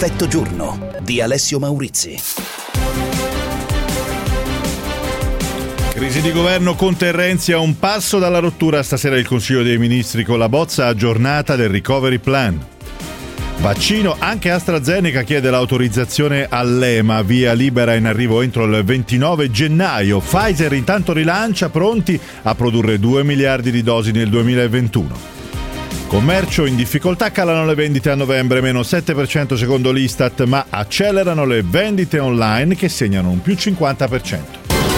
Effetto giorno di Alessio Maurizi. Crisi di governo, Conte e Renzi a un passo dalla rottura. Stasera il Consiglio dei Ministri con la bozza aggiornata del Recovery Plan. Vaccino, anche AstraZeneca chiede l'autorizzazione all'EMA, via libera in arrivo entro il 29 gennaio. Pfizer intanto rilancia, pronti a produrre 2 miliardi di dosi nel 2021. Commercio in difficoltà, calano le vendite a novembre, meno 7% secondo l'Istat, ma accelerano le vendite online che segnano un più 50%.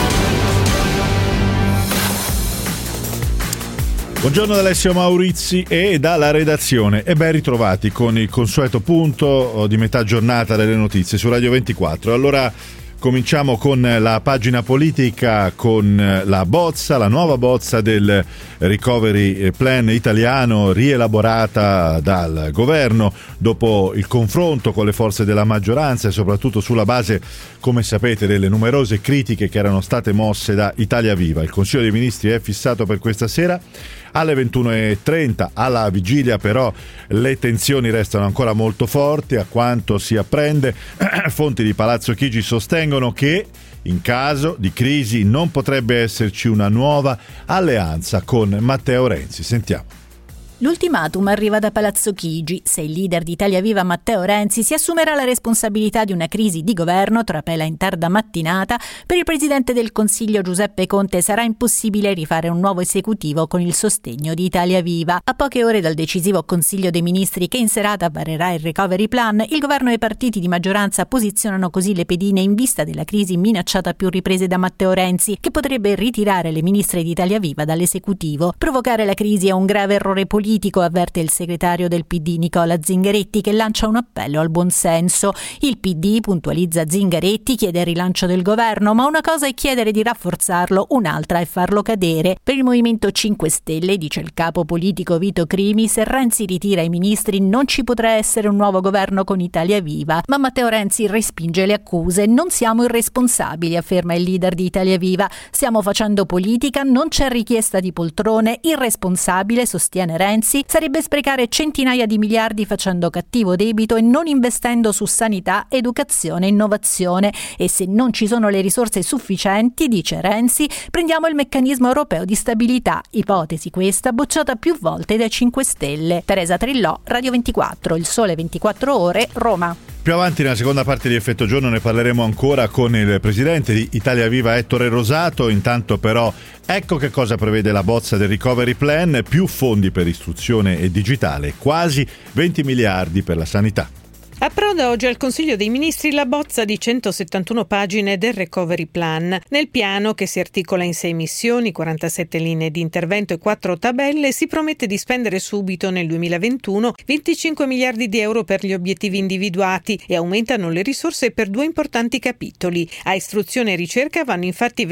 Buongiorno da Alessio Maurizi e dalla redazione e ben ritrovati con il consueto punto di metà giornata delle notizie su Radio 24. Allora cominciamo con la pagina politica, con la nuova bozza del Recovery Plan italiano rielaborata dal governo dopo il confronto con le forze della maggioranza e soprattutto sulla base, come sapete, delle numerose critiche che erano state mosse da Italia Viva. Il Consiglio dei Ministri è fissato per questa sera alle 21.30, alla vigilia però le tensioni restano ancora molto forti, a quanto si apprende. Fonti di Palazzo Chigi sostengono che in caso di crisi non potrebbe esserci una nuova alleanza con Matteo Renzi. Sentiamo. L'ultimatum arriva da Palazzo Chigi. Se il leader di Italia Viva Matteo Renzi si assumerà la responsabilità di una crisi di governo, trapela in tarda mattinata, per il presidente del Consiglio Giuseppe Conte sarà impossibile rifare un nuovo esecutivo con il sostegno di Italia Viva. A poche ore dal decisivo Consiglio dei Ministri che in serata varerà il Recovery Plan, il governo e i partiti di maggioranza posizionano così le pedine in vista della crisi minacciata a più riprese da Matteo Renzi, che potrebbe ritirare le ministre di Italia Viva dall'esecutivo. Provocare la crisi è un grave errore politico, avverte il segretario del PD Nicola Zingaretti, che lancia un appello al buonsenso. Il PD, puntualizza Zingaretti, chiede il rilancio del governo, ma una cosa è chiedere di rafforzarlo, un'altra è farlo cadere. Per il Movimento 5 Stelle, dice il capo politico Vito Crimi, se Renzi ritira i ministri non ci potrà essere un nuovo governo con Italia Viva. Ma Matteo Renzi respinge le accuse. Non siamo irresponsabili, afferma il leader di Italia Viva. Stiamo facendo politica, non c'è richiesta di poltrone. Irresponsabile, sostiene Renzi, sarebbe sprecare centinaia di miliardi facendo cattivo debito e non investendo su sanità, educazione e innovazione. E se non ci sono le risorse sufficienti, dice Renzi, prendiamo il meccanismo europeo di stabilità, ipotesi questa bocciata più volte dai 5 Stelle. Teresa Trillò, Radio 24, Il Sole 24 Ore, Roma. Più avanti nella seconda parte di Effetto Giorno ne parleremo ancora con il presidente di Italia Viva Ettore Rosato. Intanto però ecco che cosa prevede la bozza del Recovery Plan: più fondi per istruzione e digitale, quasi 20 miliardi per la sanità. Approda oggi al Consiglio dei Ministri la bozza di 171 pagine del Recovery Plan. Nel piano, che si articola in 6 missioni, 47 linee di intervento e 4 tabelle, si promette di spendere subito nel 2021 25 miliardi di euro per gli obiettivi individuati e aumentano le risorse per 2 importanti capitoli. A istruzione e ricerca vanno infatti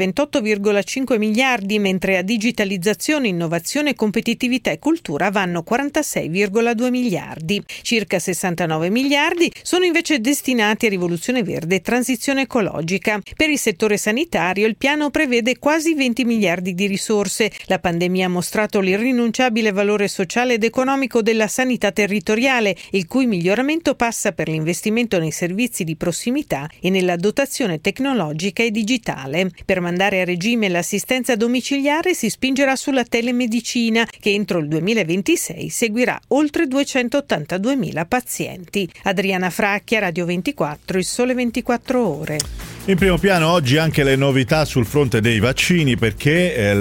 28,5 miliardi, mentre a digitalizzazione, innovazione, competitività e cultura vanno 46,2 miliardi. Circa 69 miliardi sono invece destinati a rivoluzione verde e transizione ecologica. Per il settore sanitario il piano prevede quasi 20 miliardi di risorse. La pandemia ha mostrato l'irrinunciabile valore sociale ed economico della sanità territoriale, il cui miglioramento passa per l'investimento nei servizi di prossimità e nella dotazione tecnologica e digitale. Per mandare a regime l'assistenza domiciliare si spingerà sulla telemedicina, che entro il 2026 seguirà oltre 282.000 pazienti. Adriana Fracchia, Radio 24, Il Sole 24 Ore. In primo piano oggi anche le novità sul fronte dei vaccini, perché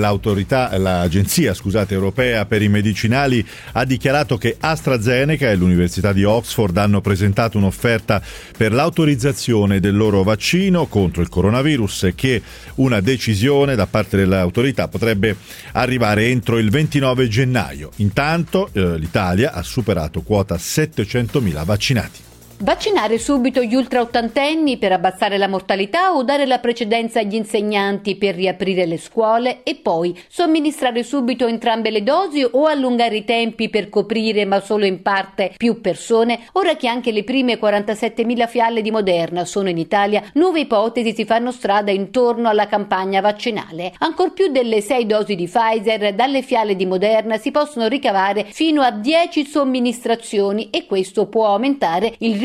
l'agenzia europea per i medicinali ha dichiarato che AstraZeneca e l'Università di Oxford hanno presentato un'offerta per l'autorizzazione del loro vaccino contro il coronavirus e che una decisione da parte dell'autorità potrebbe arrivare entro il 29 gennaio. Intanto l'Italia ha superato quota 700.000 vaccinati. Vaccinare subito gli ultraottantenni per abbassare la mortalità o dare la precedenza agli insegnanti per riaprire le scuole e poi somministrare subito entrambe le dosi o allungare i tempi per coprire ma solo in parte più persone? Ora che anche le prime 47.000 fiale di Moderna sono in Italia, nuove ipotesi si fanno strada intorno alla campagna vaccinale. Ancor più delle 6 dosi di Pfizer, dalle fiale di Moderna si possono ricavare fino a 10 somministrazioni e questo può aumentare il rischio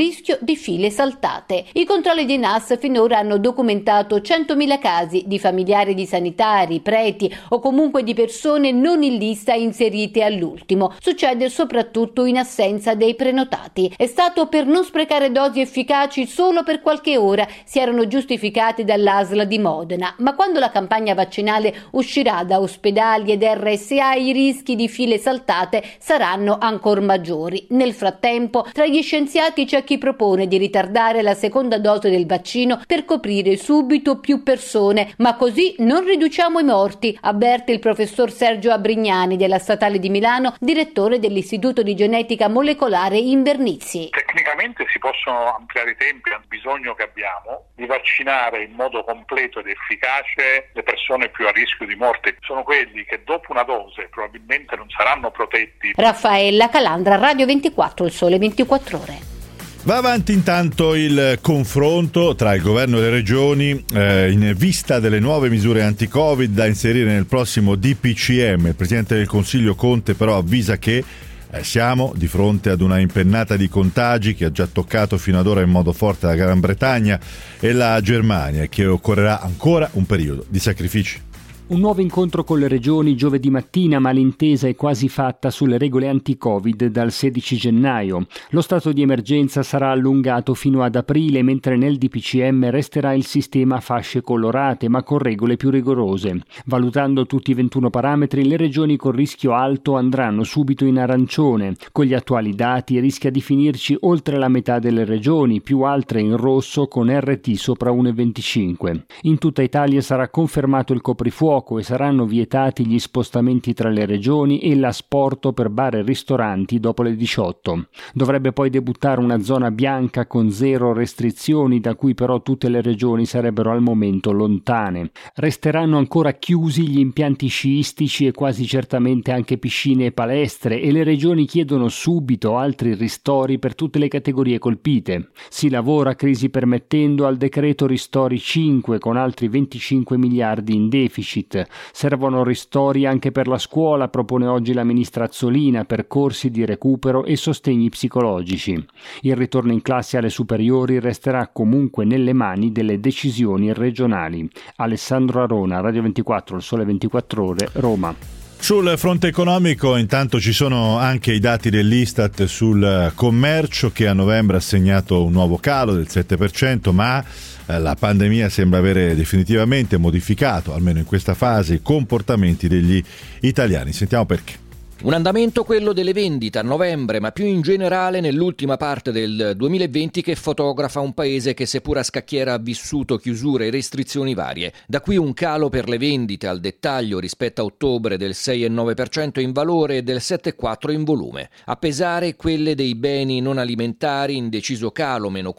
rischio di file saltate. I controlli di NAS finora hanno documentato 100.000 casi di familiari di sanitari, preti o comunque di persone non in lista inserite all'ultimo. Succede soprattutto in assenza dei prenotati. È stato per non sprecare dosi efficaci solo per qualche ora, si erano giustificati dall'ASL di Modena, ma quando la campagna vaccinale uscirà da ospedali ed RSA i rischi di file saltate saranno ancora maggiori. Nel frattempo, tra gli scienziati c'è chi propone di ritardare la seconda dose del vaccino per coprire subito più persone, ma così non riduciamo i morti, avverte il professor Sergio Abrignani della Statale di Milano, direttore dell'Istituto di Genetica Molecolare Invernizzi. Tecnicamente si possono ampliare i tempi, al bisogno che abbiamo di vaccinare in modo completo ed efficace le persone più a rischio di morte. Sono quelli che dopo una dose probabilmente non saranno protetti. Raffaella Calandra, Radio 24, Il Sole 24 Ore. Va avanti intanto il confronto tra il governo e le regioni in vista delle nuove misure anti-Covid da inserire nel prossimo DPCM. Il Presidente del Consiglio Conte però avvisa che siamo di fronte ad una impennata di contagi che ha già toccato fino ad ora in modo forte la Gran Bretagna e la Germania e che occorrerà ancora un periodo di sacrifici. Un nuovo incontro con le regioni giovedì mattina, ma l'intesa è quasi fatta sulle regole anti-Covid dal 16 gennaio. Lo stato di emergenza sarà allungato fino ad aprile, mentre nel DPCM resterà il sistema a fasce colorate, ma con regole più rigorose. Valutando tutti i 21 parametri, le regioni con rischio alto andranno subito in arancione. Con gli attuali dati rischia di finirci oltre la metà delle regioni, più altre in rosso con RT sopra 1,25. In tutta Italia sarà confermato il coprifuoco e saranno vietati gli spostamenti tra le regioni e l'asporto per bar e ristoranti dopo le 18. Dovrebbe poi debuttare una zona bianca con 0 restrizioni, da cui però tutte le regioni sarebbero al momento lontane. Resteranno ancora chiusi gli impianti sciistici e quasi certamente anche piscine e palestre, e le regioni chiedono subito altri ristori per tutte le categorie colpite. Si lavora, crisi permettendo, al decreto ristori 5 con altri 25 miliardi in deficit. Servono ristori anche per la scuola, propone oggi la ministra Azzolina, percorsi di recupero e sostegni psicologici. Il ritorno in classe alle superiori resterà comunque nelle mani delle decisioni regionali. Alessandro Arona, Radio 24, Il Sole 24 Ore, Roma. Sul fronte economico intanto ci sono anche i dati dell'Istat sul commercio, che a novembre ha segnato un nuovo calo del 7%, ma la pandemia sembra avere definitivamente modificato, almeno in questa fase, i comportamenti degli italiani. Sentiamo perché. Un andamento, quello delle vendite a novembre, ma più in generale nell'ultima parte del 2020, che fotografa un paese che, seppur a scacchiera, ha vissuto chiusure e restrizioni varie. Da qui un calo per le vendite al dettaglio rispetto a ottobre del 6,9% in valore e del 7,4% in volume. A pesare quelle dei beni non alimentari, in deciso calo, meno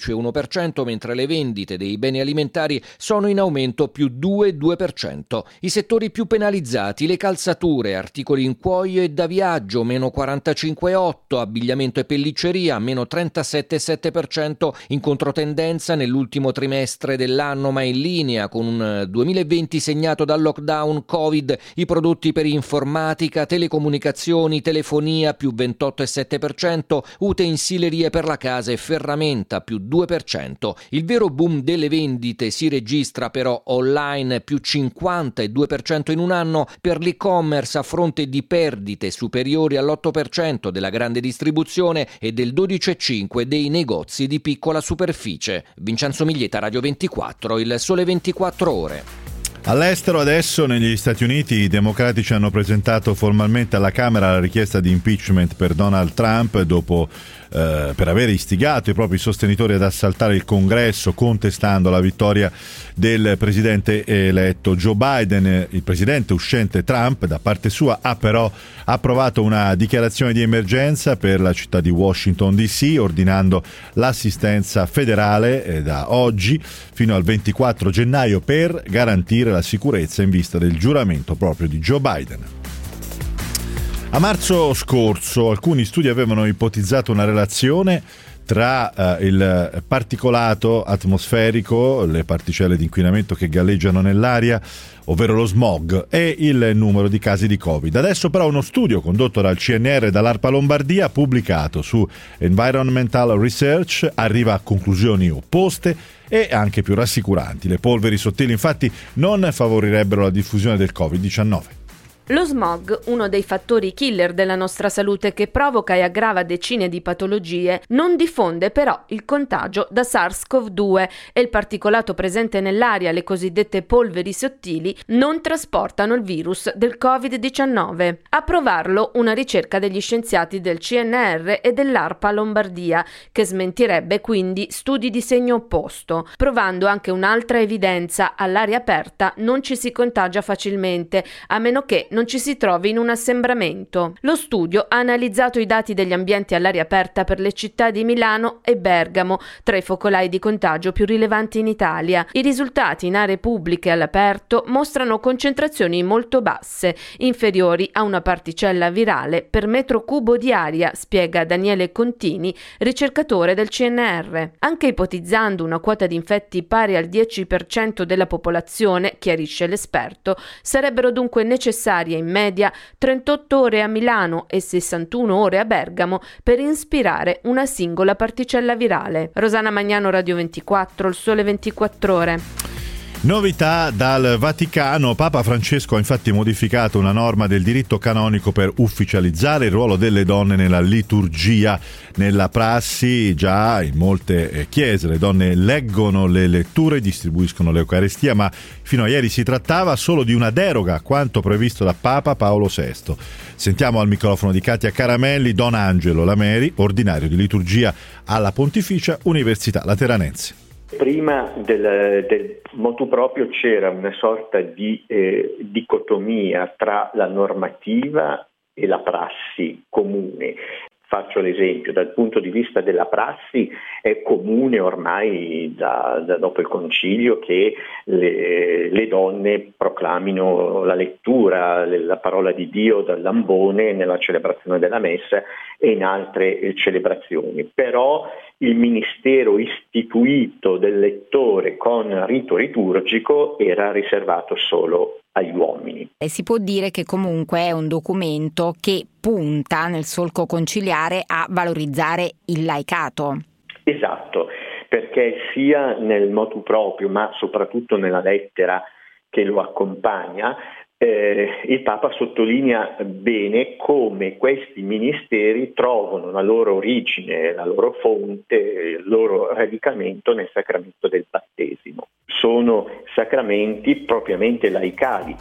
15,1%, mentre le vendite dei beni alimentari sono in aumento più 2,2%. I settori più penalizzati: le calzature, articoli in cuoio e da viaggio, meno 45,8%, abbigliamento e pellicceria, meno 37,7%, in controtendenza nell'ultimo trimestre dell'anno, ma in linea con un 2020 segnato dal lockdown Covid. I prodotti per informatica, telecomunicazioni, telefonia, più 28,7%, utensilerie per la casa e ferramenta, più 2%. Il vero boom delle vendite si registra però online, più 52% in un anno per l'e-commerce, a fronte di perdite superiori all'8% della grande distribuzione e del 12,5% dei negozi di piccola superficie. Vincenzo Miglieta, Radio 24, Il Sole 24 Ore. All'estero adesso, negli Stati Uniti, i democratici hanno presentato formalmente alla Camera la richiesta di impeachment per Donald Trump dopo per aver istigato i propri sostenitori ad assaltare il Congresso contestando la vittoria del presidente eletto Joe Biden. Il presidente uscente Trump, da parte sua, ha però approvato una dichiarazione di emergenza per la città di Washington DC, ordinando l'assistenza federale da oggi fino al 24 gennaio per garantire la sicurezza in vista del giuramento proprio di Joe Biden. A marzo scorso alcuni studi avevano ipotizzato una relazione tra il particolato atmosferico, le particelle di inquinamento che galleggiano nell'aria, ovvero lo smog, e il numero di casi di Covid. Adesso però uno studio condotto dal CNR e dall'ARPA Lombardia, pubblicato su Environmental Research, arriva a conclusioni opposte e anche più rassicuranti. Le polveri sottili infatti non favorirebbero la diffusione del Covid-19. Lo smog, uno dei fattori killer della nostra salute che provoca e aggrava decine di patologie, non diffonde però il contagio da SARS-CoV-2 e il particolato presente nell'aria, le cosiddette polveri sottili, non trasportano il virus del Covid-19. A provarlo una ricerca degli scienziati del CNR e dell'ARPA Lombardia, che smentirebbe quindi studi di segno opposto. Provando anche un'altra evidenza: all'aria aperta non ci si contagia facilmente, a meno che non ci si trovi in un assembramento. Lo studio ha analizzato i dati degli ambienti all'aria aperta per le città di Milano e Bergamo, tra i focolai di contagio più rilevanti in Italia. I risultati in aree pubbliche all'aperto mostrano concentrazioni molto basse, inferiori a una particella virale per metro cubo di aria, spiega Daniele Contini, ricercatore del CNR. Anche ipotizzando una quota di infetti pari al 10% della popolazione, chiarisce l'esperto, sarebbero dunque necessarie in media 38 ore a Milano e 61 ore a Bergamo per inspirare una singola particella virale. Rosanna Magnano, Radio 24, Il Sole 24 Ore. Novità dal Vaticano. Papa Francesco ha infatti modificato una norma del diritto canonico per ufficializzare il ruolo delle donne nella liturgia. Nella prassi, già in molte chiese le donne leggono le letture, distribuiscono l'Eucaristia, ma fino a ieri si trattava solo di una deroga a quanto previsto da Papa Paolo VI. Sentiamo al microfono di Katia Caramelli Don Angelo Lameri, ordinario di liturgia alla Pontificia Università Lateranense. Prima del motu proprio c'era una sorta di dicotomia tra la normativa e la prassi comune. Faccio l'esempio: dal punto di vista della prassi è comune ormai da dopo il concilio che le donne proclamino la lettura, la parola di Dio dall'ambone nella celebrazione della messa e in altre celebrazioni. Però il ministero istituito del lettore con rito liturgico era riservato solo agli uomini. E si può dire che comunque è un documento che punta nel solco conciliare a valorizzare il laicato. Esatto, perché sia nel motu proprio ma soprattutto nella lettera che lo accompagna, il Papa sottolinea bene come questi ministeri trovano la loro origine, la loro fonte, il loro radicamento nel sacramento del battesimo. Sono sacramenti propriamente laicali.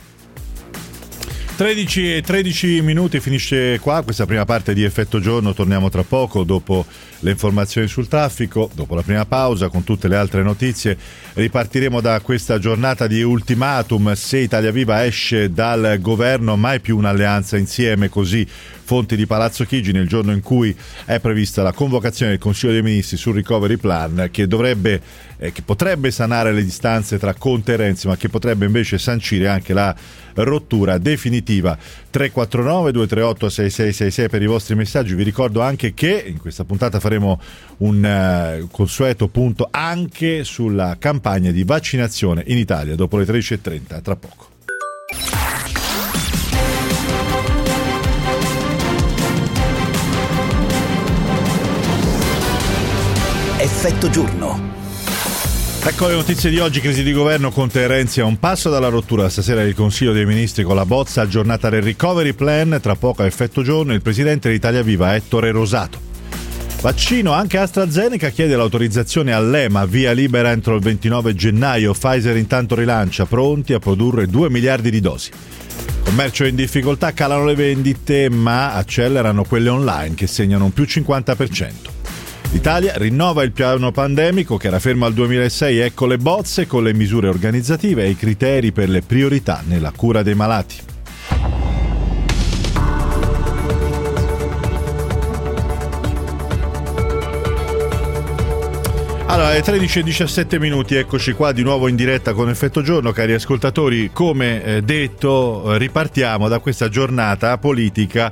13:13 finisce qua questa prima parte di Effetto Giorno. Torniamo tra poco dopo le informazioni sul traffico, dopo la prima pausa con tutte le altre notizie. Ripartiremo da questa giornata di ultimatum. Se Italia Viva esce dal governo, mai più un'alleanza insieme, così fonti di Palazzo Chigi, nel giorno in cui è prevista la convocazione del Consiglio dei Ministri sul Recovery Plan, che potrebbe sanare le distanze tra Conte e Renzi, ma che potrebbe invece sancire anche la rottura definitiva. 349-238-6666 per i vostri messaggi. Vi ricordo anche che in questa puntata faremo un consueto punto anche sulla campagna di vaccinazione in Italia dopo le 13:30, tra poco. Effetto Giorno. Ecco le notizie di oggi. Crisi di governo. Conte e Renzi a un passo dalla rottura stasera del Consiglio dei Ministri con la bozza aggiornata del Recovery Plan. Tra poco a Effetto Giorno il presidente di Italia Viva Ettore Rosato. Vaccino, anche AstraZeneca chiede l'autorizzazione all'EMA, via libera entro il 29 gennaio. Pfizer intanto rilancia, pronti a produrre 2 miliardi di dosi. Commercio in difficoltà, calano le vendite ma accelerano quelle online che segnano un più 50%. L'Italia rinnova il piano pandemico che era fermo al 2006, ecco le bozze con le misure organizzative e i criteri per le priorità nella cura dei malati. Allora, alle 13:17, eccoci qua di nuovo in diretta con Effetto Giorno, cari ascoltatori. Come detto, ripartiamo da questa giornata politica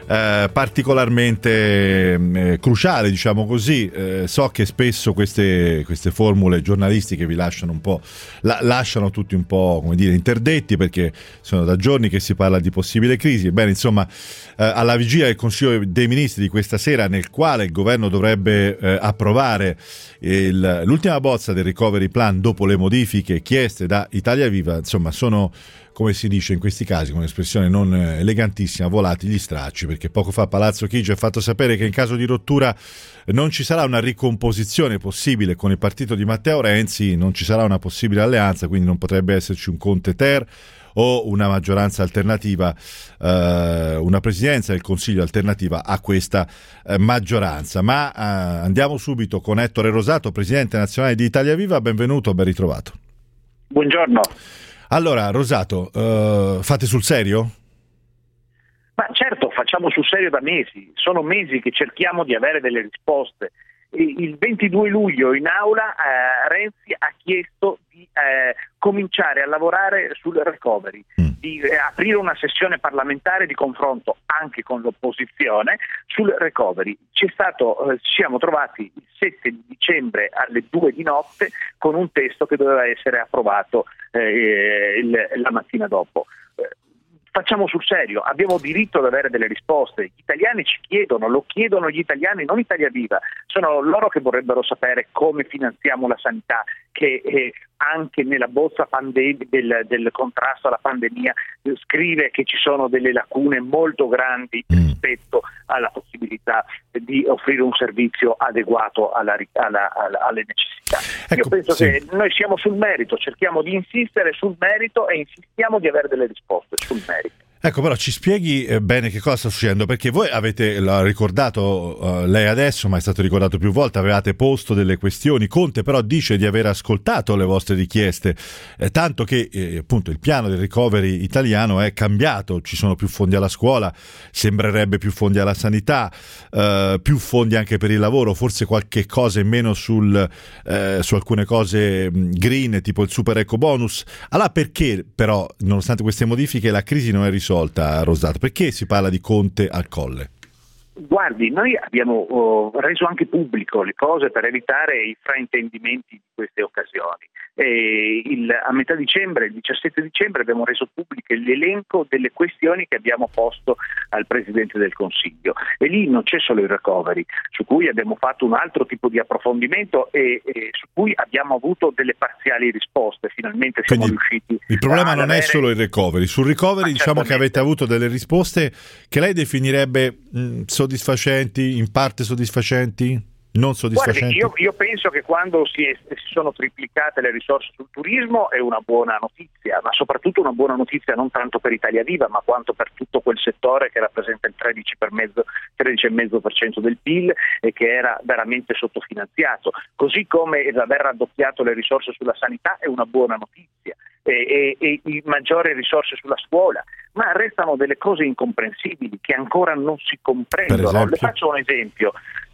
particolarmente cruciale, diciamo così. So che spesso queste formule giornalistiche vi lasciano un po', lasciano tutti un po', come dire, interdetti, perché sono da giorni che si parla di possibile crisi. Ebbene, insomma, alla vigilia del Consiglio dei Ministri di questa sera, nel quale il governo dovrebbe approvare l'ultima bozza del recovery plan dopo le modifiche chieste da Italia Viva, insomma, sono, come si dice in questi casi, con un'espressione non elegantissima, volati gli stracci, perché poco fa Palazzo Chigi ha fatto sapere che in caso di rottura non ci sarà una ricomposizione possibile con il partito di Matteo Renzi, non ci sarà una possibile alleanza, quindi non potrebbe esserci un Conte Ter o una maggioranza alternativa, una presidenza del Consiglio alternativa a questa maggioranza. Ma andiamo subito con Ettore Rosato, presidente nazionale di Italia Viva. Benvenuto, ben ritrovato. Buongiorno. Allora, Rosato, fate sul serio? Ma certo, facciamo sul serio da mesi. Sono mesi che cerchiamo di avere delle risposte. Il 22 luglio in aula Renzi ha chiesto di cominciare a lavorare sul recovery, di aprire una sessione parlamentare di confronto anche con l'opposizione sul recovery. Ci siamo trovati il 7 dicembre alle 2 di notte con un testo che doveva essere approvato la mattina dopo. Facciamo sul serio, abbiamo diritto ad avere delle risposte. Gli italiani ci chiedono, lo chiedono gli italiani, non Italia Viva. Sono loro che vorrebbero sapere come finanziamo la sanità, che anche nella bozza del contrasto alla pandemia scrive che ci sono delle lacune molto grandi rispetto alla possibilità di offrire un servizio adeguato alle necessità. Ecco, io penso che noi siamo sul merito, cerchiamo di insistere sul merito e insistiamo di avere delle risposte sul merito. Ecco, però ci spieghi bene che cosa sta succedendo, perché voi l'ha ricordato lei adesso, ma è stato ricordato più volte, avevate posto delle questioni. Conte però dice di aver ascoltato le vostre richieste, tanto che appunto il piano del recovery italiano è cambiato, ci sono più fondi alla scuola, sembrerebbe più fondi alla sanità, più fondi anche per il lavoro, forse qualche cosa in meno su alcune cose green, tipo il super eco bonus. Allora perché però, nonostante queste modifiche, la crisi non è risolta? Rosato, perché si parla di Conte al Colle? Guardi, noi abbiamo reso anche pubblico le cose per evitare i fraintendimenti di queste occasioni. A metà dicembre, il 17 dicembre, abbiamo reso pubblico l'elenco delle questioni che abbiamo posto al Presidente del Consiglio. E lì non c'è solo il recovery, su cui abbiamo fatto un altro tipo di approfondimento e su cui abbiamo avuto delle parziali risposte. Finalmente siamo riusciti. Il problema non è solo il recovery. Sul recovery diciamo che avete avuto delle risposte che lei definirebbe soddisfacenti, in parte soddisfacenti? Non soddisfacenti? Guardi, io penso che quando si sono triplicate le risorse sul turismo è una buona notizia, ma soprattutto una buona notizia non tanto per Italia Viva, ma quanto per tutto quel settore che rappresenta il 13,5% del PIL e che era veramente sottofinanziato. Così come aver raddoppiato le risorse sulla sanità è una buona notizia. E maggiori risorse sulla scuola, ma restano delle cose incomprensibili che ancora non si comprendono. Le faccio un esempio: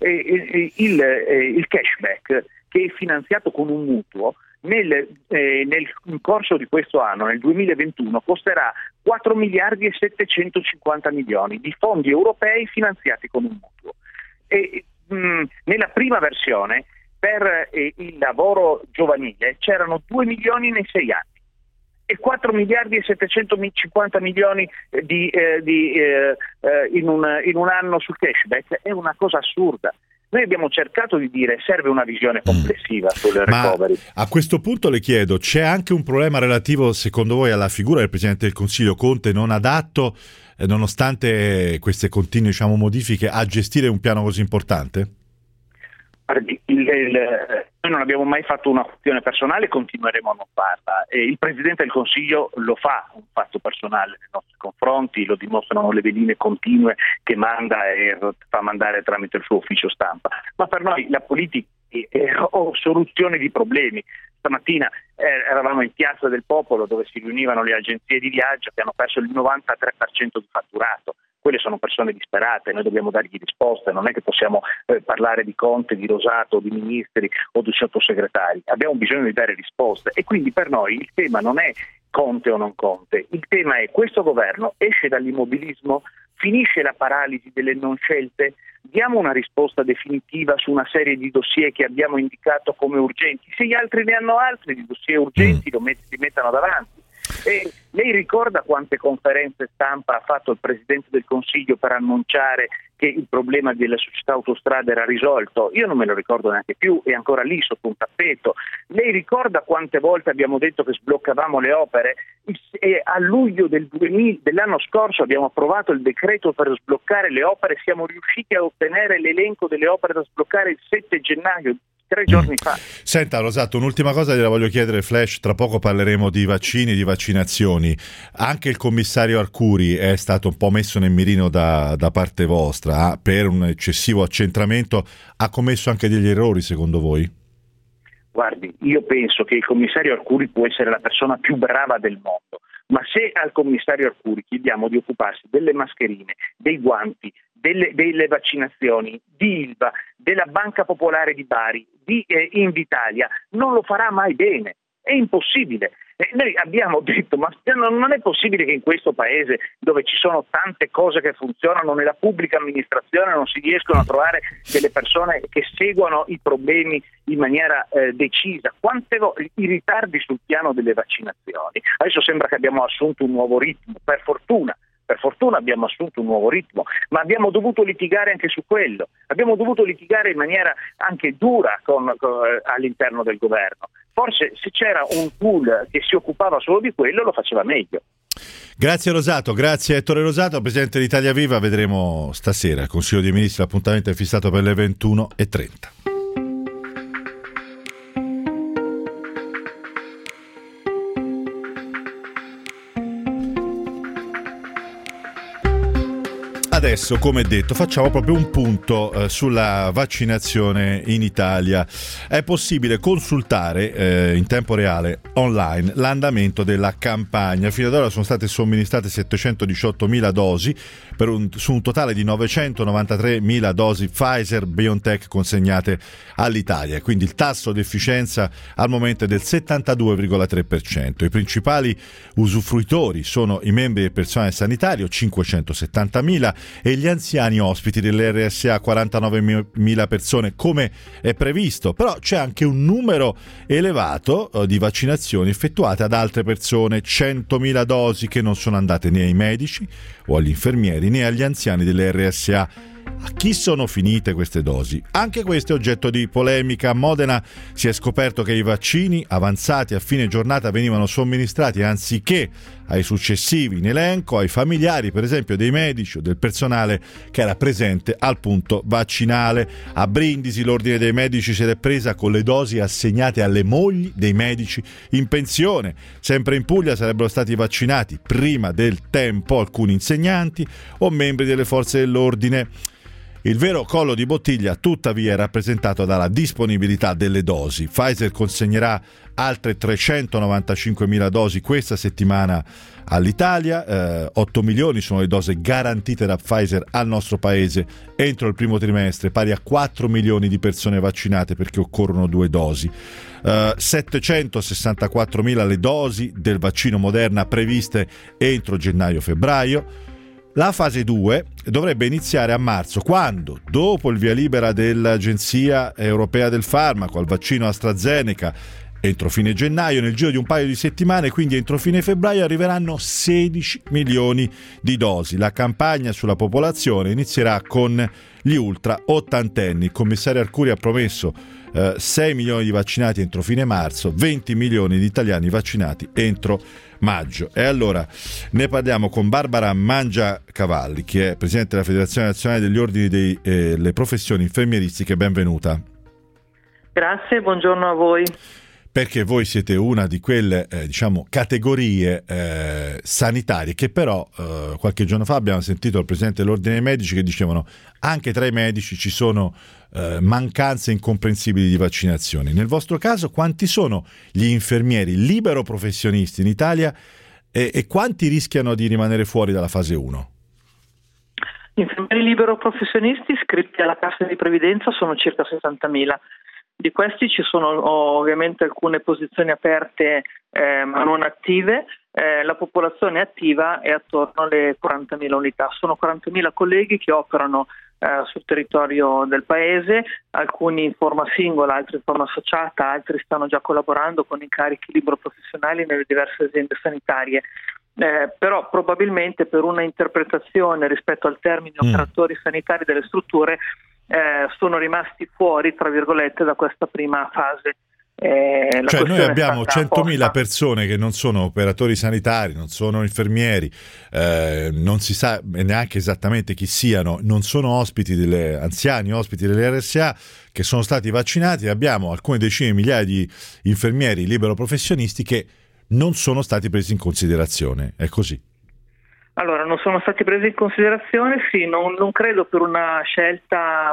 il cashback, che è finanziato con un mutuo, nel corso di questo anno, nel 2021, costerà 4 miliardi e 750 milioni di fondi europei finanziati con un mutuo. Nella prima versione per il lavoro giovanile c'erano 2 milioni nei 6 anni. E 4 miliardi e 750 milioni in un anno sul cashback è una cosa assurda. Noi abbiamo cercato di dire serve una visione complessiva sul recovery. A questo punto le chiedo, c'è anche un problema relativo secondo voi alla figura del Presidente del Consiglio Conte, non adatto, nonostante queste continue modifiche, a gestire un piano così importante? Noi non abbiamo mai fatto una questione personale e continueremo a non farla. Il Presidente del Consiglio lo fa un fatto personale nei nostri confronti, lo dimostrano le veline continue che manda e fa mandare tramite il suo ufficio stampa. Ma per noi la politica o soluzione di problemi. Stamattina eravamo in Piazza del Popolo, dove si riunivano le agenzie di viaggio che hanno perso il 93% di fatturato. Quelle sono persone disperate, noi dobbiamo dargli risposte, non è che possiamo parlare di Conte, di Rosato, di ministri o di sottosegretari, abbiamo bisogno di dare risposte e quindi per noi il tema non è Conte o non Conte, il tema è: questo governo esce dall'immobilismo, finisce la paralisi delle non scelte, diamo una risposta definitiva su una serie di dossier che abbiamo indicato come urgenti, se gli altri ne hanno altri di dossier urgenti li mettano davanti. E lei ricorda quante conferenze stampa ha fatto il Presidente del Consiglio per annunciare che il problema delle società autostrade era risolto? Io non me lo ricordo neanche più, è ancora lì sotto un tappeto. Lei ricorda quante volte abbiamo detto che sbloccavamo le opere? E a luglio dell'anno scorso abbiamo approvato il decreto per sbloccare le opere, siamo riusciti a ottenere l'elenco delle opere da sbloccare il 7 gennaio. 3 giorni fa. Senta Rosato, un'ultima cosa gliela voglio chiedere, Flash, tra poco parleremo di vaccini, di vaccinazioni. Anche il commissario Arcuri è stato un po' messo nel mirino da parte vostra per un eccessivo accentramento. Ha commesso anche degli errori secondo voi? Guardi, io penso che il commissario Arcuri può essere la persona più brava del mondo, ma se al commissario Arcuri chiediamo di occuparsi delle mascherine, dei guanti, delle vaccinazioni, di Ilva, della Banca Popolare di Bari, di Invitalia, non lo farà mai bene, è impossibile. Noi abbiamo detto, ma non è possibile che in questo paese, dove ci sono tante cose che funzionano nella pubblica amministrazione, non si riescono a trovare delle persone che seguono i problemi in maniera decisa. I ritardi sul piano delle vaccinazioni, adesso sembra che abbiamo assunto un nuovo ritmo, per fortuna abbiamo assunto un nuovo ritmo, ma abbiamo dovuto litigare anche su quello, abbiamo dovuto litigare in maniera anche dura all'interno del governo. Forse se c'era un pool che si occupava solo di quello lo faceva meglio. Grazie Rosato, grazie Ettore Rosato, Presidente di Italia Viva. Vedremo stasera il Consiglio dei Ministri, l'appuntamento è fissato per le 21:30. Adesso, come detto, facciamo proprio un punto sulla vaccinazione in Italia. È possibile consultare in tempo reale online l'andamento della campagna. Fino ad ora sono state somministrate 718.000 dosi su un totale di 993.000 dosi Pfizer-BioNTech consegnate all'Italia. Quindi il tasso di efficienza al momento è del 72,3%. I principali usufruitori sono i membri del personale sanitario, 570.000, e gli anziani ospiti dell'RSA, 49.000 persone come è previsto, però c'è anche un numero elevato di vaccinazioni effettuate ad altre persone, 100.000 dosi che non sono andate né ai medici o agli infermieri né agli anziani dell'RSA. A chi sono finite queste dosi? Anche questo è oggetto di polemica. A Modena si è scoperto che i vaccini avanzati a fine giornata venivano somministrati anziché ai successivi in elenco ai familiari, per esempio, dei medici o del personale che era presente al punto vaccinale. A Brindisi l'Ordine dei Medici se l'è presa con le dosi assegnate alle mogli dei medici in pensione. Sempre in Puglia sarebbero stati vaccinati prima del tempo alcuni insegnanti o membri delle forze dell'ordine. Il vero collo di bottiglia, tuttavia, è rappresentato dalla disponibilità delle dosi. Pfizer consegnerà altre 395.000 dosi questa settimana all'Italia. 8 milioni sono le dosi garantite da Pfizer al nostro paese entro il primo trimestre, pari a 4 milioni di persone vaccinate perché occorrono 2 dosi. 764.000 le dosi del vaccino Moderna previste entro gennaio-febbraio. La fase 2 dovrebbe iniziare a marzo, quando, dopo il via libera dell'Agenzia Europea del Farmaco al vaccino AstraZeneca, entro fine gennaio, nel giro di un paio di settimane, quindi entro fine febbraio, arriveranno 16 milioni di dosi. La campagna sulla popolazione inizierà con gli ultra ottantenni. Il commissario Arcuri ha promesso 6 milioni di vaccinati entro fine marzo, 20 milioni di italiani vaccinati entro maggio. E allora ne parliamo con Barbara Mangiacavalli, che è Presidente della Federazione Nazionale degli Ordini delle Professioni Infermieristiche. Benvenuta. Grazie, buongiorno a voi. perché voi siete una di quelle categorie sanitarie che però qualche giorno fa abbiamo sentito il presidente dell'Ordine dei Medici che dicevano anche tra i medici ci sono mancanze incomprensibili di vaccinazioni. Nel vostro caso quanti sono gli infermieri libero professionisti in Italia e quanti rischiano di rimanere fuori dalla fase 1? Gli infermieri libero professionisti iscritti alla Cassa di Previdenza sono circa 60.000. Di questi ci sono ovviamente alcune posizioni aperte ma non attive. La popolazione attiva è attorno alle 40.000 unità. Sono 40.000 colleghi che operano sul territorio del paese, alcuni in forma singola, altri in forma associata, altri stanno già collaborando con incarichi libero professionali nelle diverse aziende sanitarie. Però probabilmente per una interpretazione rispetto al termine operatori sanitari delle strutture sono rimasti fuori, tra virgolette, da questa prima fase. Cioè noi abbiamo 100.000 persone che non sono operatori sanitari, non sono infermieri, non si sa neanche esattamente chi siano, non sono ospiti anziani ospiti delle RSA che sono stati vaccinati. Abbiamo alcune decine di migliaia di infermieri libero professionisti che non sono stati presi in considerazione. È così? Allora, non sono stati presi in considerazione, sì, non credo per una scelta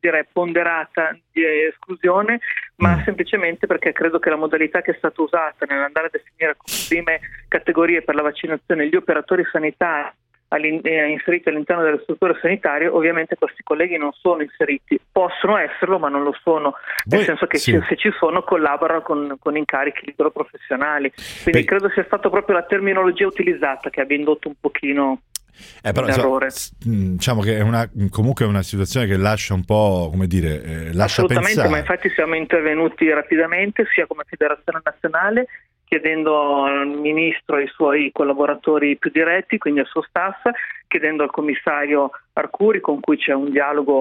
ponderata di esclusione, ma semplicemente perché credo che la modalità che è stata usata nell'andare a definire come prime categorie per la vaccinazione gli operatori sanitari inseriti all'interno delle strutture sanitarie, ovviamente questi colleghi non sono inseriti, possono esserlo ma non lo sono, nel senso che se ci sono collaborano con incarichi libero professionali, quindi credo sia stata proprio la terminologia utilizzata che abbia indotto un pochino l'errore. Diciamo che è comunque è una situazione che lascia un po', lascia assolutamente pensare. Ma infatti siamo intervenuti rapidamente sia come Federazione Nazionale, chiedendo al Ministro e ai suoi collaboratori più diretti, quindi al suo staff, chiedendo al commissario Arcuri, con cui c'è un dialogo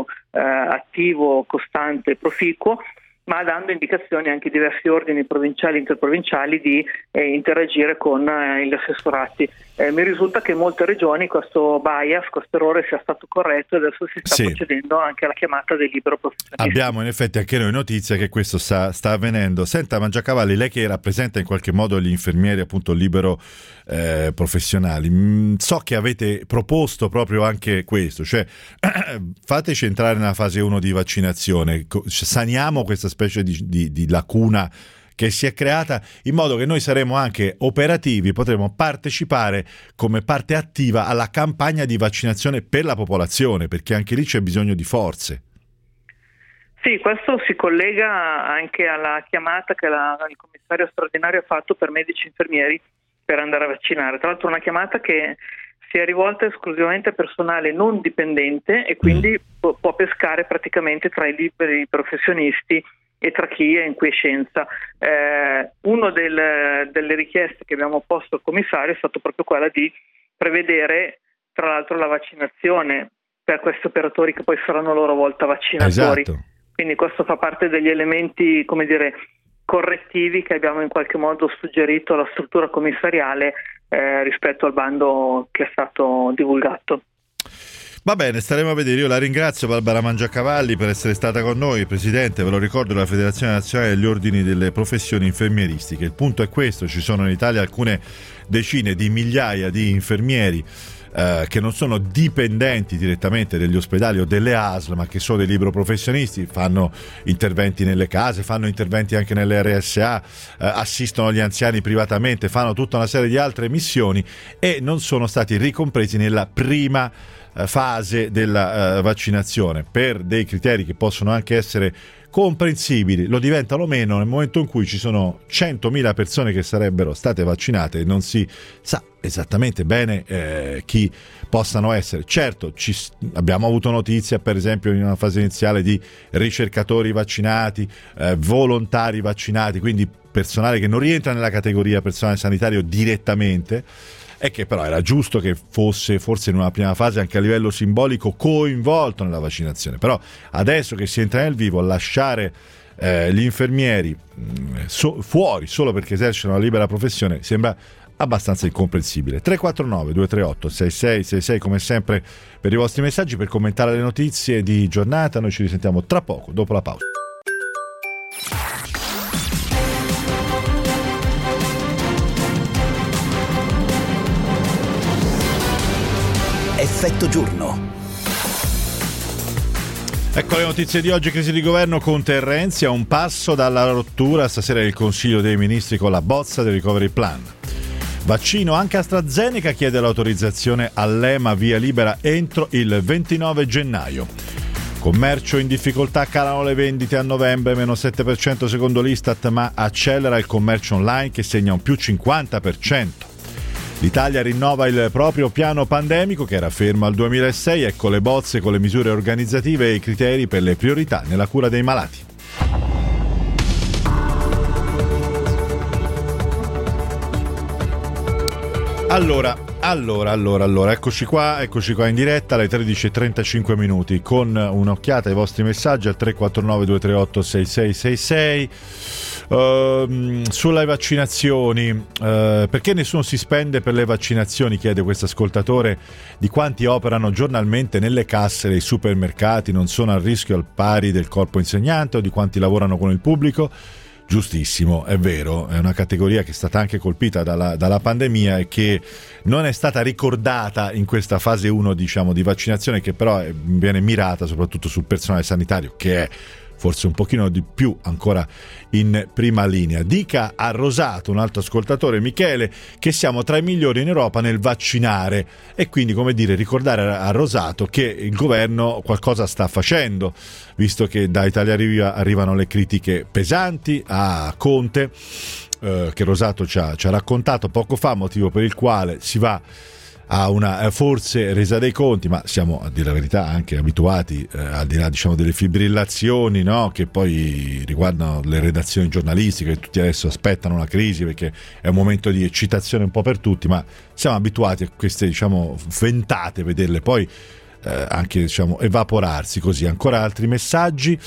attivo, costante e proficuo, ma dando indicazioni anche a diversi ordini provinciali e interprovinciali di interagire con gli assessorati. Mi risulta che in molte regioni questo bias, questo errore sia stato corretto e adesso si sta procedendo anche alla chiamata del libero professionista. Abbiamo in effetti anche noi notizia che questo sta avvenendo. Senta Mangiacavalli, lei che rappresenta in qualche modo gli infermieri appunto libero professionali, so che avete proposto proprio anche questo, cioè fateci entrare nella fase 1 di vaccinazione, saniamo questa specie di lacuna che si è creata, in modo che noi saremo anche operativi, potremo partecipare come parte attiva alla campagna di vaccinazione per la popolazione, perché anche lì c'è bisogno di forze. Sì, questo si collega anche alla chiamata che il commissario straordinario ha fatto per medici e infermieri per andare a vaccinare. Tra l'altro una chiamata che si è rivolta esclusivamente a personale non dipendente e quindi può pescare praticamente tra i liberi professionisti e tra chi è in quiescenza. Una delle richieste che abbiamo posto al commissario è stato proprio quella di prevedere tra l'altro la vaccinazione per questi operatori che poi saranno a loro volta vaccinatori. Esatto. Quindi questo fa parte degli elementi, correttivi che abbiamo in qualche modo suggerito alla struttura commissariale rispetto al bando che è stato divulgato. Va bene, staremo a vedere. Io la ringrazio, Barbara Mangiacavalli, per essere stata con noi, presidente, ve lo ricordo, della Federazione Nazionale degli Ordini delle Professioni Infermieristiche. Il punto è questo: ci sono in Italia alcune decine di migliaia di infermieri che non sono dipendenti direttamente degli ospedali o delle ASL, ma che sono dei libero professionisti, fanno interventi nelle case, fanno interventi anche nelle RSA, assistono gli anziani privatamente, fanno tutta una serie di altre missioni e non sono stati ricompresi nella prima fase della vaccinazione per dei criteri che possono anche essere comprensibili, lo diventano meno nel momento in cui ci sono 100.000 persone che sarebbero state vaccinate e non si sa esattamente bene chi possano essere. Certo, abbiamo avuto notizia per esempio in una fase iniziale di ricercatori vaccinati, volontari vaccinati, quindi personale che non rientra nella categoria personale sanitario direttamente, e che però era giusto che fosse forse in una prima fase anche a livello simbolico coinvolto nella vaccinazione. Però adesso che si entra nel vivo, lasciare gli infermieri fuori solo perché esercitano la libera professione sembra abbastanza incomprensibile. 349 238 6666 come sempre per i vostri messaggi, per commentare le notizie di giornata. Noi ci risentiamo tra poco dopo la pausa. Effetto giorno. Ecco le notizie di oggi. Crisi di governo, Conte e Renzi a un passo dalla rottura. Stasera il Consiglio dei Ministri con la bozza del recovery plan. Vaccino, anche AstraZeneca chiede l'autorizzazione all'EMA via libera entro il 29 gennaio. Commercio in difficoltà, calano le vendite a novembre, meno 7% secondo l'Istat, ma accelera il commercio online che segna un più 50%. L'Italia rinnova il proprio piano pandemico che era fermo al 2006, ecco le bozze con le misure organizzative e i criteri per le priorità nella cura dei malati. Allora, eccoci qua in diretta alle 13:35 minuti con un'occhiata ai vostri messaggi al 349 238 6666. Sulle vaccinazioni, perché nessuno si spende per le vaccinazioni, chiede questo ascoltatore, di quanti operano giornalmente nelle casse dei supermercati, non sono a rischio al pari del corpo insegnante o di quanti lavorano con il pubblico. Giustissimo, è vero, è una categoria che è stata anche colpita dalla pandemia e che non è stata ricordata in questa fase 1, diciamo, di vaccinazione, che però viene mirata soprattutto sul personale sanitario, che è forse un pochino di più ancora in prima linea. Dica a Rosato, un altro ascoltatore, Michele, che siamo tra i migliori in Europa nel vaccinare e quindi, come dire, ricordare a Rosato che il governo qualcosa sta facendo, visto che da Italia Viva arrivano le critiche pesanti a Conte, che Rosato ci ha raccontato poco fa, motivo per il quale si va a una forse resa dei conti, ma siamo, a dire la verità, anche abituati, al di là, diciamo, delle fibrillazioni, no? Che poi riguardano le redazioni giornalistiche, che tutti adesso aspettano la crisi perché è un momento di eccitazione un po' per tutti, ma siamo abituati a queste, diciamo, ventate, vederle poi anche, diciamo, evaporarsi così. Ancora altri messaggi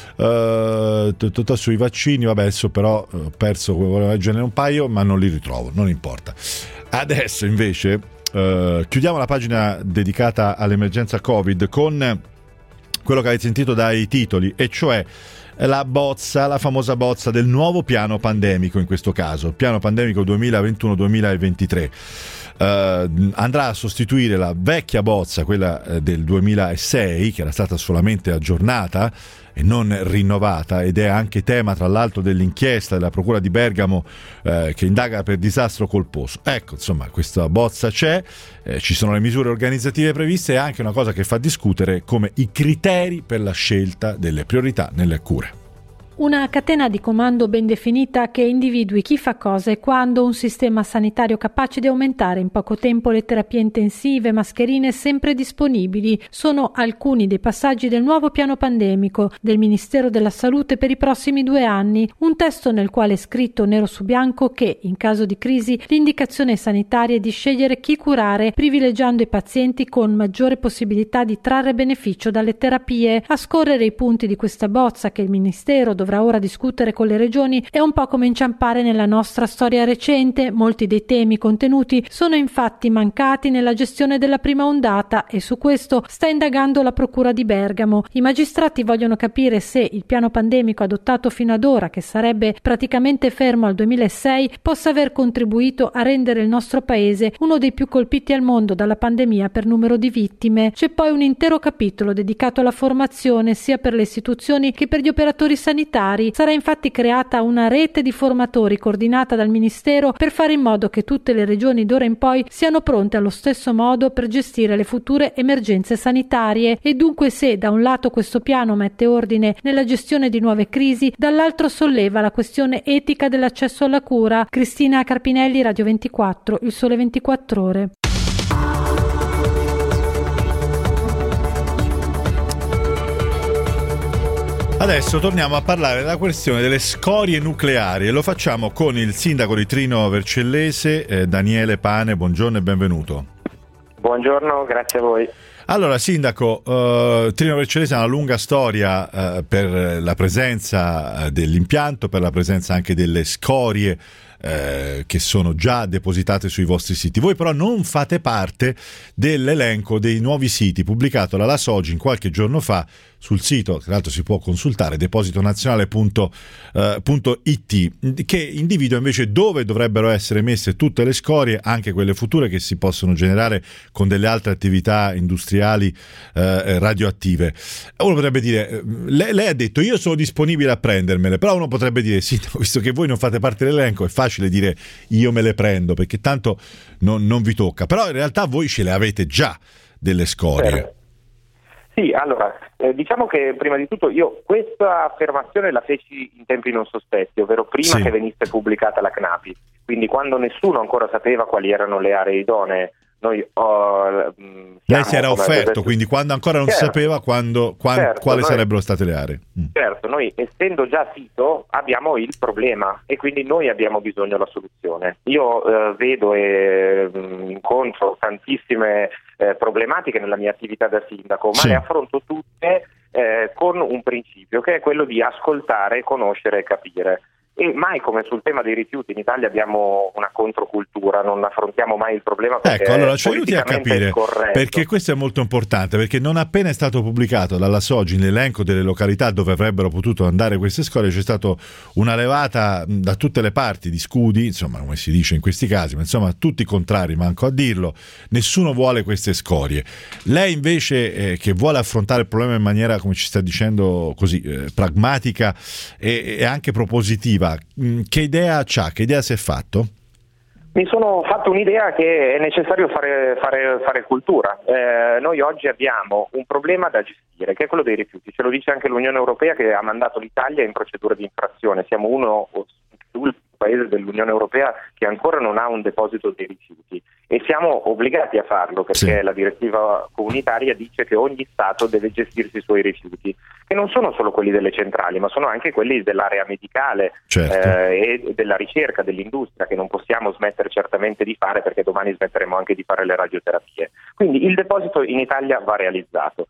sui vaccini, vabbè, adesso però ho perso come volevo leggere un paio, ma non li ritrovo, non importa. Adesso invece chiudiamo la pagina dedicata all'emergenza Covid con quello che avete sentito dai titoli, e cioè la famosa bozza del nuovo piano pandemico, in questo caso piano pandemico 2021-2023. Andrà a sostituire la vecchia bozza, quella del 2006, che era stata solamente aggiornata e non rinnovata, ed è anche tema tra l'altro dell'inchiesta della Procura di Bergamo che indaga per disastro colposo. Ecco, insomma, questa bozza c'è, ci sono le misure organizzative previste e anche una cosa che fa discutere come i criteri per la scelta delle priorità nelle cure. Una catena di comando ben definita che individui chi fa cosa e quando, un sistema sanitario capace di aumentare in poco tempo le terapie intensive, mascherine sempre disponibili, sono alcuni dei passaggi del nuovo piano pandemico del Ministero della Salute per i prossimi 2 anni, un testo nel quale è scritto nero su bianco che, in caso di crisi, l'indicazione sanitaria è di scegliere chi curare, privilegiando i pazienti con maggiore possibilità di trarre beneficio dalle terapie. A scorrere i punti di questa bozza che il Ministero dovrà ora discutere con le regioni è un po' come inciampare nella nostra storia recente. Molti dei temi contenuti sono infatti mancati nella gestione della prima ondata e su questo sta indagando la Procura di Bergamo. I magistrati vogliono capire se il piano pandemico adottato fino ad ora, che sarebbe praticamente fermo al 2006, possa aver contribuito a rendere il nostro paese uno dei più colpiti al mondo dalla pandemia per numero di vittime. C'è poi un intero capitolo dedicato alla formazione sia per le istituzioni che per gli operatori sanitari. Sarà infatti creata una rete di formatori coordinata dal Ministero per fare in modo che tutte le regioni d'ora in poi siano pronte allo stesso modo per gestire le future emergenze sanitarie. E dunque, se da un lato questo piano mette ordine nella gestione di nuove crisi, dall'altro solleva la questione etica dell'accesso alla cura. Cristina Carpinelli, Radio 24, Il Sole 24 Ore. Adesso torniamo a parlare della questione delle scorie nucleari e lo facciamo con il sindaco di Trino Vercellese, Daniele Pane. Buongiorno e benvenuto. Buongiorno, grazie a voi. Allora, sindaco, Trino Vercellese ha una lunga storia per la presenza dell'impianto, per la presenza anche delle scorie che sono già depositate sui vostri siti. Voi però non fate parte dell'elenco dei nuovi siti pubblicato dalla Sogin qualche giorno fa sul sito, tra l'altro si può consultare, depositonazionale.it, che individua invece dove dovrebbero essere messe tutte le scorie, anche quelle future che si possono generare con delle altre attività industriali radioattive. Uno potrebbe dire, lei ha detto io sono disponibile a prendermele, però uno potrebbe dire sì, visto che voi non fate parte dell'elenco è facile dire io me le prendo perché tanto non vi tocca, però in realtà voi ce le avete già delle scorie. Sì, allora, diciamo che prima di tutto io questa affermazione la feci in tempi non sospetti, ovvero prima che venisse pubblicata la CNAPI, quindi quando nessuno ancora sapeva quali erano le aree idonee. Lei si era offerto, quindi quando ancora non si sapeva quali sarebbero state le aree. Certo, noi essendo già sito abbiamo il problema e quindi noi abbiamo bisogno della soluzione. Io vedo e incontro tantissime problematiche nella mia attività da sindaco, ma le affronto tutte con un principio che è quello di ascoltare, conoscere e capire. E mai come sul tema dei rifiuti in Italia abbiamo una controcultura, non affrontiamo mai il problema perché ecco, allora ci aiuti a capire, perché questo è molto importante, perché non appena è stato pubblicato dalla Sogin l'elenco delle località dove avrebbero potuto andare queste scorie, c'è stata una levata da tutte le parti di scudi, insomma come si dice in questi casi, ma insomma tutti contrari, manco a dirlo, nessuno vuole queste scorie. Lei invece che vuole affrontare il problema in maniera, come ci sta dicendo, così pragmatica e anche propositiva, che idea c'ha? Che idea si è fatto? Mi sono fatto un'idea che è necessario fare cultura. Noi oggi abbiamo un problema da gestire, che è quello dei rifiuti. Ce lo dice anche l'Unione Europea che ha mandato l'Italia in procedura di infrazione. Siamo uno degli paesi dell'Unione Europea che ancora non ha un deposito dei rifiuti e siamo obbligati a farlo perché la direttiva comunitaria dice che ogni Stato deve gestirsi i suoi rifiuti, che non sono solo quelli delle centrali ma sono anche quelli dell'area medicale e della ricerca, dell'industria, che non possiamo smettere certamente di fare perché domani smetteremo anche di fare le radioterapie. Quindi il deposito in Italia va realizzato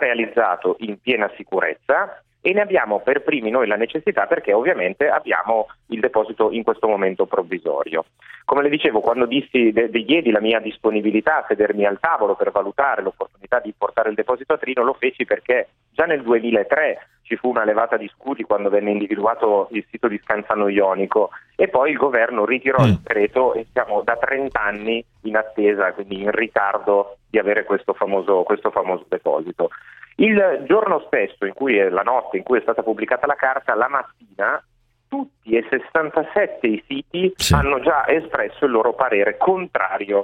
in piena sicurezza e ne abbiamo per primi noi la necessità perché ovviamente abbiamo il deposito in questo momento provvisorio. Come le dicevo, quando diedi la mia disponibilità a sedermi al tavolo per valutare l'opportunità di portare il deposito a Trino, lo feci perché già nel 2003 ci fu una levata di scudi quando venne individuato il sito di Scanzano Ionico e poi il governo ritirò il decreto e siamo da 30 anni in attesa, quindi in ritardo di avere questo famoso deposito. Il giorno stesso, la notte in cui è stata pubblicata la carta, la mattina, tutti e 67 i siti hanno già espresso il loro parere contrario.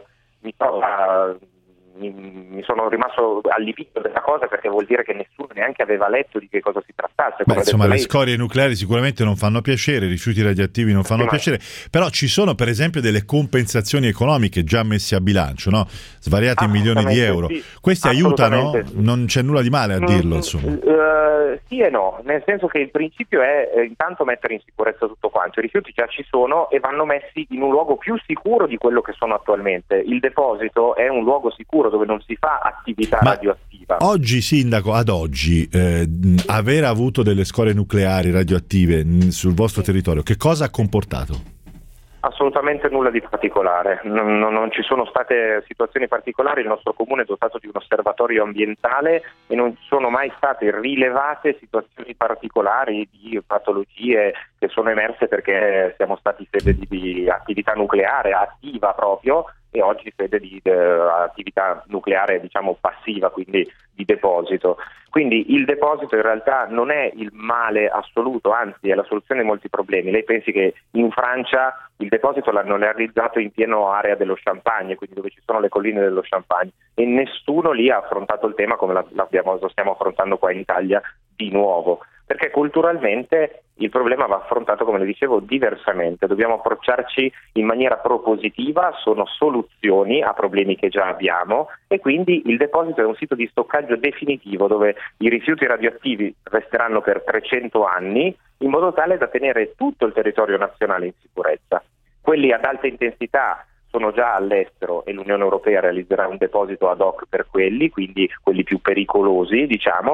Mi sono rimasto allibito della cosa perché vuol dire che nessuno neanche aveva letto di che cosa si trattasse. Insomma, le scorie nucleari sicuramente non fanno piacere, i rifiuti radioattivi non fanno piacere, però ci sono per esempio delle compensazioni economiche già messe a bilancio, no? Svariati milioni di euro. Questi aiutano? Non c'è nulla di male a dirlo, insomma. Sì e no, nel senso che il principio è intanto mettere in sicurezza tutto quanto. I rifiuti già ci sono e vanno messi in un luogo più sicuro di quello che sono attualmente. Il deposito è un luogo sicuro dove non si fa attività radioattiva. Oggi, sindaco, ad oggi aver avuto delle scorie nucleari radioattive sul vostro territorio, che cosa ha comportato? Assolutamente nulla di particolare, non ci sono state situazioni particolari, il nostro comune è dotato di un osservatorio ambientale e non sono mai state rilevate situazioni particolari di patologie che sono emerse perché siamo stati sede di attività nucleare attiva proprio e oggi sede di attività nucleare diciamo passiva, quindi di deposito. Quindi il deposito in realtà non è il male assoluto, anzi è la soluzione di molti problemi. Lei pensi che in Francia il deposito l'hanno realizzato in pieno area dello Champagne, quindi dove ci sono le colline dello Champagne, e nessuno lì ha affrontato il tema come lo stiamo affrontando qua in Italia di nuovo, perché culturalmente il problema va affrontato, come le dicevo, diversamente. Dobbiamo approcciarci in maniera propositiva, sono soluzioni a problemi che già abbiamo e quindi il deposito è un sito di stoccaggio definitivo dove i rifiuti radioattivi resteranno per 300 anni in modo tale da tenere tutto il territorio nazionale in sicurezza. Quelli ad alta intensità sono già all'estero e l'Unione Europea realizzerà un deposito ad hoc per quelli, quindi quelli più pericolosi, diciamo.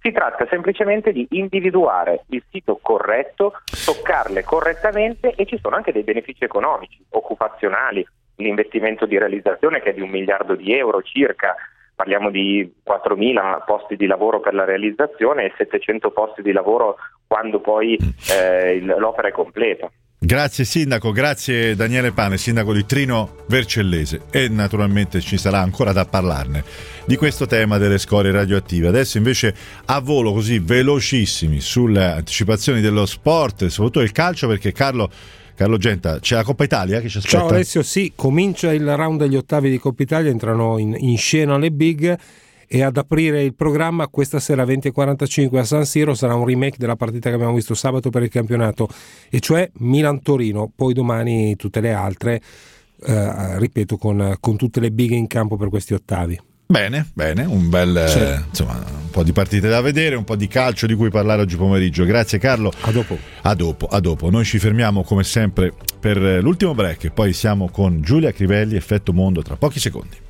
Si tratta semplicemente di individuare il sito corretto, toccarle correttamente, e ci sono anche dei benefici economici, occupazionali, l'investimento di realizzazione che è di 1 miliardo di euro circa, parliamo di 4.000 posti di lavoro per la realizzazione e 700 posti di lavoro quando poi l'opera è completa. Grazie Sindaco, grazie Daniele Pane, Sindaco di Trino Vercellese, e naturalmente ci sarà ancora da parlarne di questo tema delle scorie radioattive. Adesso invece a volo così velocissimi sulle anticipazioni dello sport, soprattutto il calcio, perché Carlo Genta, c'è la Coppa Italia che ci aspetta. Ciao Alessio, sì, comincia il round degli ottavi di Coppa Italia, entrano in scena le big, e ad aprire il programma questa sera 20:45 a San Siro sarà un remake della partita che abbiamo visto sabato per il campionato, e cioè Milan-Torino. Poi domani tutte le altre, ripeto, con tutte le big in campo per questi ottavi. Bene, un bel insomma, un po' di partite da vedere, un po' di calcio di cui parlare oggi pomeriggio. Grazie Carlo. A dopo. Noi ci fermiamo come sempre per l'ultimo break e poi siamo con Giulia Crivelli, Effetto Mondo, tra pochi secondi.